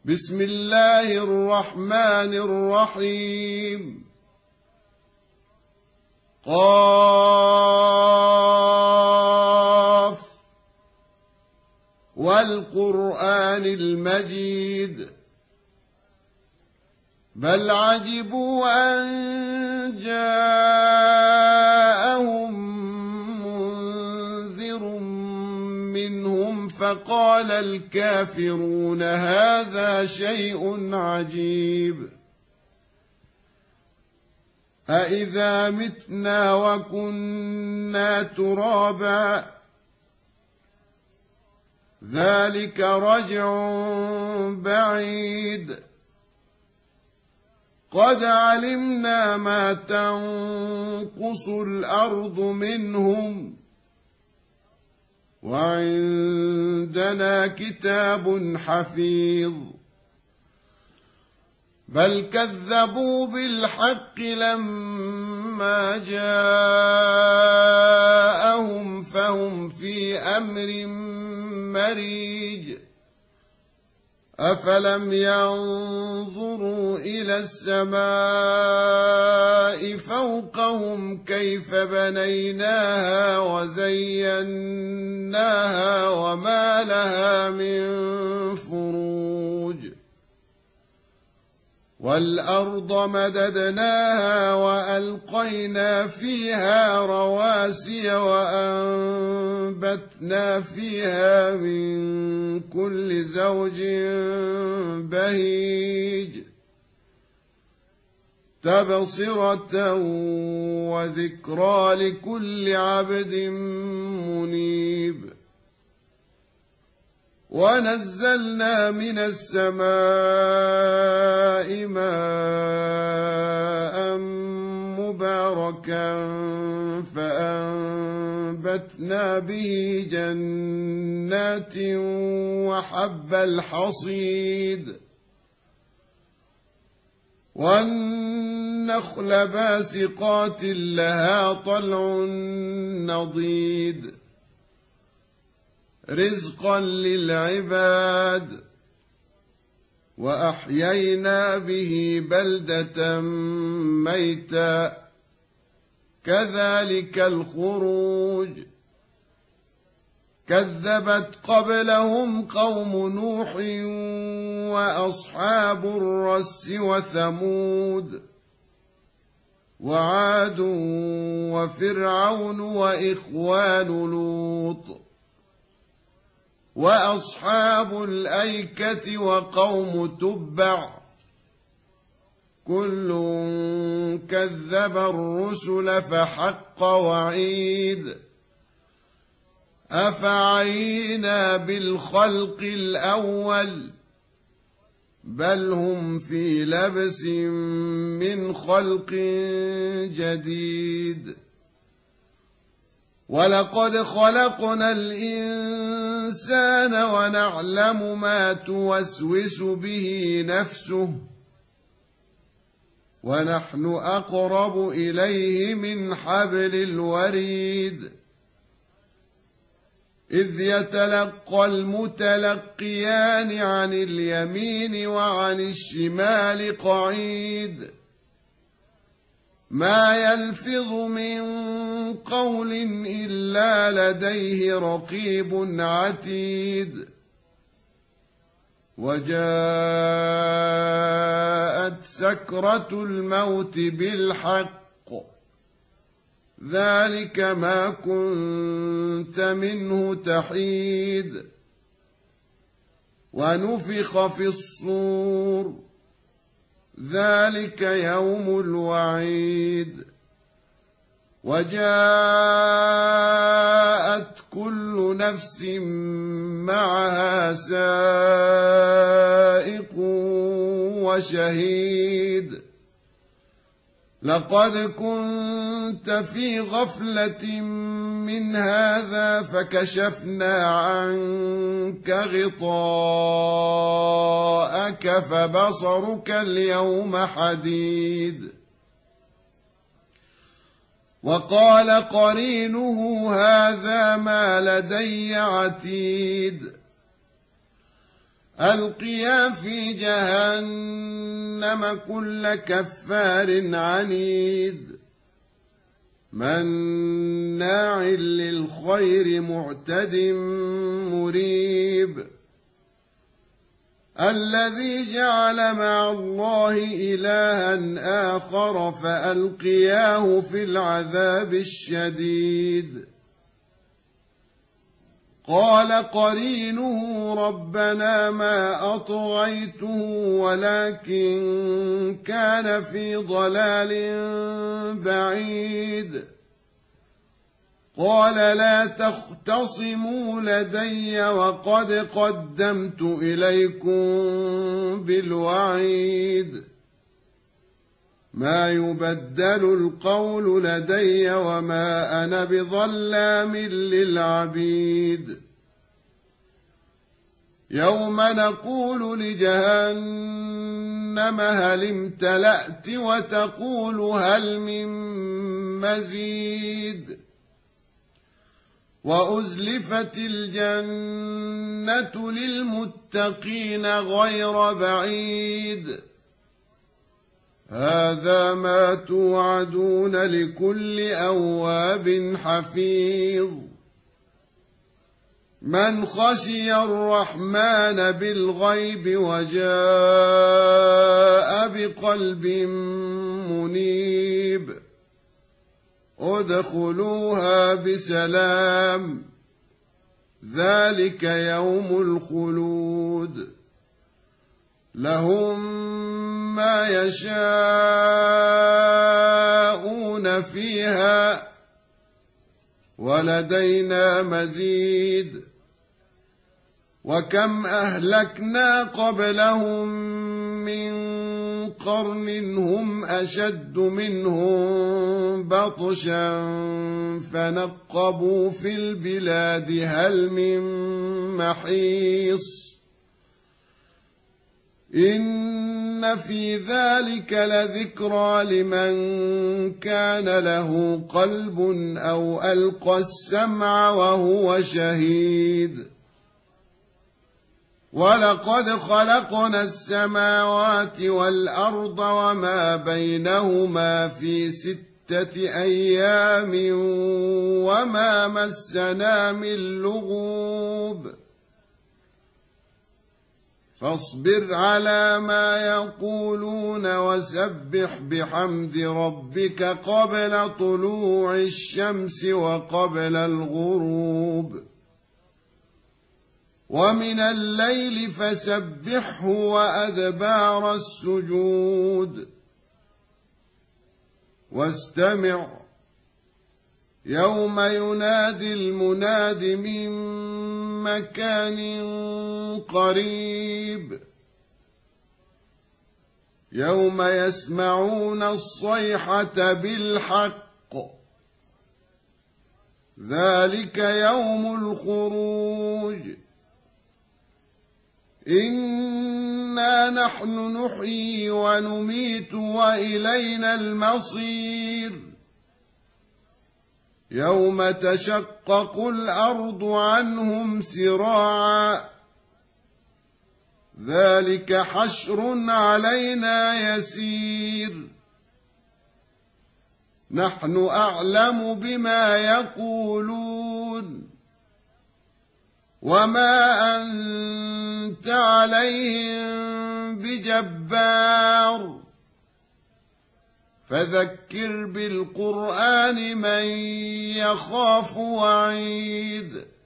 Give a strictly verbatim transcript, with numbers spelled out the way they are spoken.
بسم الله الرحمن الرحيم قاف والقرآن المجيد بل عجبوا أن جاءهم منذر منهم فقال الكافرون هذا شيء عجيب أإذا متنا وكنا ترابا ذلك رجع بعيد قد علمنا ما تنقص الأرض منهم وعندنا كتاب حفيظ بل كذبوا بالحق لما جاءهم فهم في أمر مريج أفلم ينظروا إلى السماء فوقهم كيف بنيناها وزيناها وما لها من فروج والأرض مددناها وألقينا فيها رواسي وأنبتنا فيها من كل زوج بهيج تبصرة وذكرى لكل عبد منيب ونزلنا من السماء ماء مباركا فأنبتنا به جنات وحب الحصيد والنخل باسقات لها طلع نضيد رزقا للعباد وأحيينا به بلدة ميتا كذلك الخروج كذبت قبلهم قوم نوح وأصحاب الرس وثمود وعاد وفرعون وإخوان لوط وأصحاب الأيكة وقوم تبع كل كذب الرسل فحق وعيد أفعينا بالخلق الأول بل هم في لبس من خلق جديد ولقد خلقنا الإنسان ونعلم ما توسوس به نفسه ونحن أقرب إليه من حبل الوريد إذ يتلقى المتلقيان عن اليمين وعن الشمال قعيد ما يلفظ من قول إلا لديه رقيب عتيد وجاءت سكرة الموت بالحق ذلك ما كنت منه تحيد ونفخ في الصور ذلك يوم الوعيد وجاءت كل نفس معها سائق وشهيد لقد كنت في غفلة من هذا فكشفنا عنك غطاءك فبصرك اليوم حديد وقال قرينه هذا ما لدي عتيد ألقيا في جهنم كل كفار عنيد مناع للخير معتد مريب الذي جعل مع الله إلها آخر فألقياه في العذاب الشديد قال قرينه ربنا ما أطغيته ولكن كان في ضلال بعيد قال لا تختصموا لدي وقد قدمت إليكم بالوعيد ما يبدل القول لدي وما أنا بظلام للعبيد يوم نقول لجهنم هل امتلأت وتقول هل من مزيد وأزلفت الجنة للمتقين غير بعيد هذا ما توعدون لكل أواب حفيظ من خشي الرحمن بالغيب وجاء بقلب منيب ادخلوها بسلام ذلك يوم الخلود لهم ما يشاءون فيها ولدينا مزيد وكم أهلكنا قبلهم من قرن هم أشد منهم بطشا فنقبوا في البلاد هل من محيص إن في ذلك لذكرى لمن كان له قلب أو ألقى السمع وهو شهيد ولقد خلقنا السماوات والأرض وما بينهما في ستة أيام وما مسنا من لغوب فاصبر على ما يقولون وسبح بحمد ربك قبل طلوع الشمس وقبل الغروب ومن الليل فسبحه وأدبار السجود واستمع يوم ينادي المناد من مكان قريب يوم يسمعون الصيحة بالحق ذلك يوم الخروج إنا نحن نحيي ونميت وإلينا المصير يوم تشقق الأرض عنهم سراعا ذلك حشر علينا يسير نحن أعلم بما يقولون وما أنت عليهم بجبار فذكر بالقرآن من يخاف وعيد